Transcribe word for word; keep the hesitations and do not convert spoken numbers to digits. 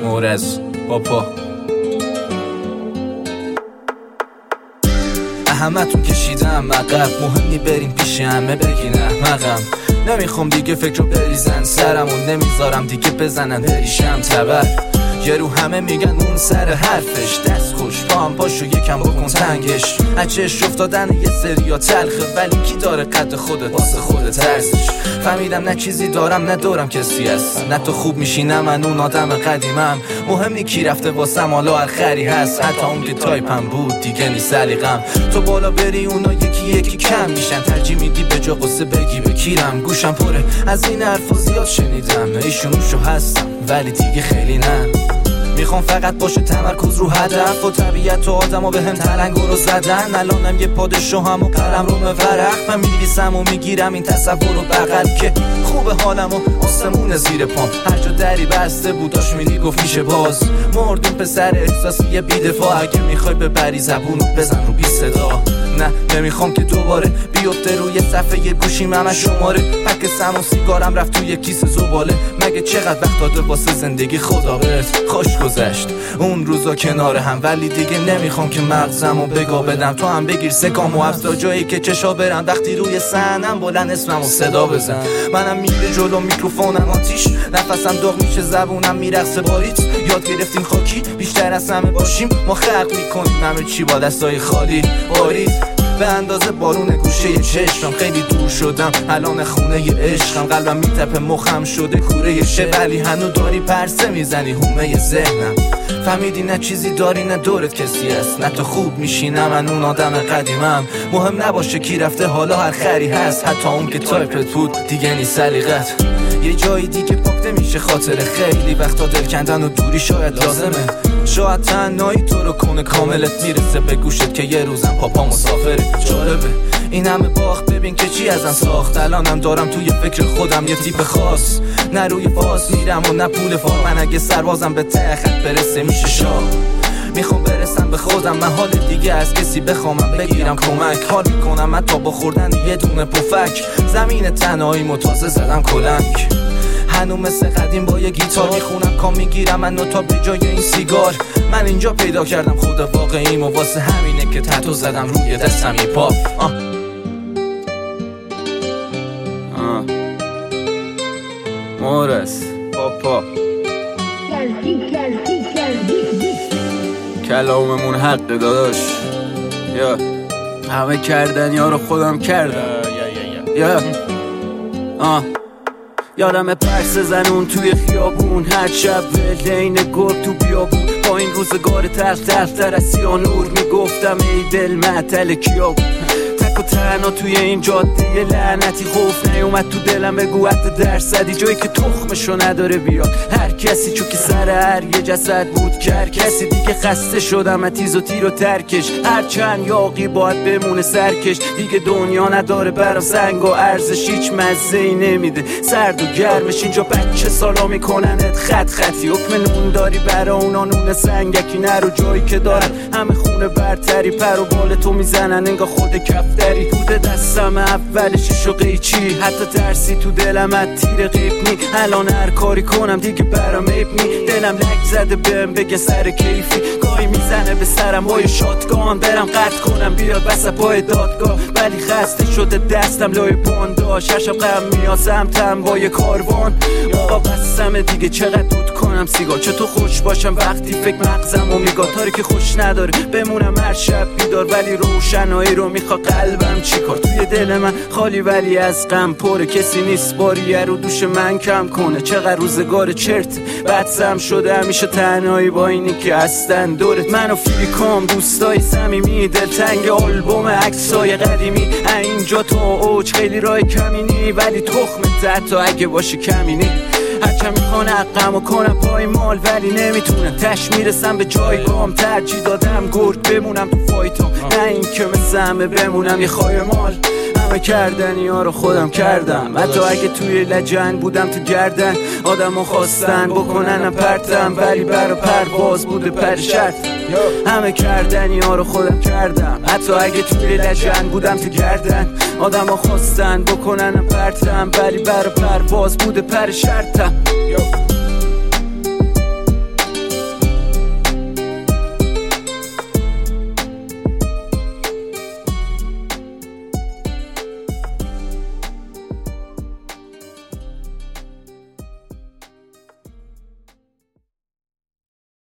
مورز پاپا. همتون کشیدم عقب، مهم نی بریم پیش همه بگین احمقم. نمیخوام دیگه فکر رو بریزن سرمون، نمیذارم دیگه بزنن بریشم تبر. یه رو همه میگن اون سر حرفش دست خوش، با هم پاشو یکم بکن تنگش. اچهش افتادن یه سریا تلخه، ولی کی داره قد خودت واسه خودت ارزش. فهمیدم نه چیزی دارم نه دارم کسی هست، نه تو خوب میشی نه من اون آدم قدیمم. مهم نی کی رفته واسم حالا آخری هست، حتی اون که تایپم بود دیگه نی سلیقم. تو بالا بری اونا یکی یکی کم میشن، ترجیح میدی به جا قصه بگی بکیرم. گوشم پره از این حرفا زیاد شنیدم، ایشونوشو هستم ولی دیگه خیلی نه. میخوام فقط باشه تمرکز رو هدف، و طبیعت و آدم ها به هم تلنگو رو زدن. الانم یه پادشاهم و قلم رو مورق، من می‌نویسم و میگیرم این تصور رو بغل که خوبه حالم و آسمون زیر پام. هر جا دری بسته بود داشت میدی گفت میشه باز. مردون پسر احساسی یه بیدفاع، اگه میخوای ببری زبون رو بزن رو بی صدا. نه نمیخوام که دوباره بیفته روی صفحه یه گوشیم همه شماره. پک سم و سیگارم رفت توی کیسه زباله. مگه چقدر وقت داده واسه زندگی خدا بهت خوش گذشت اون روزا کنار هم، ولی دیگه نمیخوام که مغزمو بگا بدم. تو هم بگیر سکامو از تا جایی که چشا برن، وقتی روی صحنم بلند اسممو صدا بزن. منم میره جلو میکروفونم آتیش، نفسم داغ میشه زبونم میرقصه باریت. یاد گرفتیم خاکی بیشتر از همه باشیم، ما خلق میکنیم همه چی با دستای خالی. بارید به اندازه بارون گوشه چشمم، خیلی دور شدم الان خونه ی عشقم. قلبم میتپه مخم شده کوره شه، ولی هنو داری پرسه میزنی هومه ذهنم. فهمیدی نه چیزی داری نه دورت کسی هست، نه تو خوب میشی نه من اون آدم قدیمم. مهم نباشه کی رفته حالا هر خری هست، حتی اون که تایپت بود دیگه نی سلیقت. یه جایی دیگه پاک نمیشه خاطر، خیلی وقتا دل کندن و دوری شاید لازمه. شاید تنهایی تو رو کنه کاملت میرسه به گوشت که یه روزم پاپا مسافره. جالبه این همه باخت ببین که چی ازن ساخت. الانم دارم توی فکر خودم یه تیپ خاص، نه روی پاس میرم و نه پول فار. من اگه سربازم به ته خط برسه میشه شاه. میخوام برسم به خودم، من حال دیگه از کسی بخوامم بگیرم کمک. حال میکنم من تا با خوردن یه دونه پفک، زمین تنهایی متازه زدم کلنگ. هنو مثل قدیم با یه گیتار میخونم کام میگیرم من تا به جای این سیگار. من اینجا پیدا کردم خدا واقعیم و واسه همینه که تتو زدم روی دستم ای پاپ. آه. آه. مورس پاپا کلاممون حق داداش. یا همه کردن یا رو خودم کردم. یا آه یادم پرس زنون توی خیابون، هر شب ولین گرگ تو بیابون. با این روزگار تلخ تلختر از سیانور میگفتم ای دل معطل کیا. تک و تنها توی این جاده لعنتی، خوف نیومد تو دلم بگو حتی درصدی جایی که تخمشو نداره بیاد. هر کسی چون که سر هر یه جسد بود که هر کسی دیگه خسته شدم تیز و تیر و ترکش. هر چند یاقی باید بمونه سرکش، دیگه دنیا نداره برام سنگ و ارزش، هیچ مزه ای نمیده سرد و گرمش. اینجا بچه سالا میکننت خط خطی، حکم نون داری برا اونا نون سنگکی. نرو جایی که دارن همه خونه برتری، پر و بال تو میزنن انگار خود کفتری. دود دستم اولش شو قیچی، حتی ترسی تو دلم از تیر قیبنی. الان هر کاری کنم دیگه برام عیب نی، دلم لک زده بهم بگه سر کیفی. گاهی میزنه به سرم با یه شاتگان، برم قطع کنم بیاد بس پای دادگاه. ولی خسته شده دستم لای بانداش، هر شب غم میازم تم با یه کاروان. آقا بسمه دیگه چقدر دود کنم سیگار، چطور خوش باشم وقتی فکر مغزم و میگاه. تاری که خوش نداره بمونم هر شب بیدار، ولی روشنایی رو میخوا قلبم چیکار. توی دل من خالی ولی از غم پره، کسی نیست باریه رو دوش من کم کنه. چقدر روزگار چرت بدسم شده همیشه تنهایی با اینی که هستن دورت. من و فیلیکام دوستای صمیمی، دلتنگ آلبوم عکسای قدیمی. اینجا تا اوج خیلی راه کمینی، ولی تخمت حتی اگه باشه کمینی. هرچه میخوان حقم و کنم پای مال، ولی نمیتونم تش میرسم به جایگام. ترجیح دادم گرد بمونم تو فایتام، نه این که مثل همه بمونم یه خواهی مال. همه کردنی ها رو خودم کردم، حتی اگه توی لجن بودم تو گردن. آدم ها خواستن بکننم پرتم، ولی برا پرواز بوده پر شرط. همه کردنی ها رو خودم کردم، حتی اگه توی لجن بودم تو گردن. آدم ها خواستن بکننم پرتم، ولی برا پرواز بوده پر شرطم.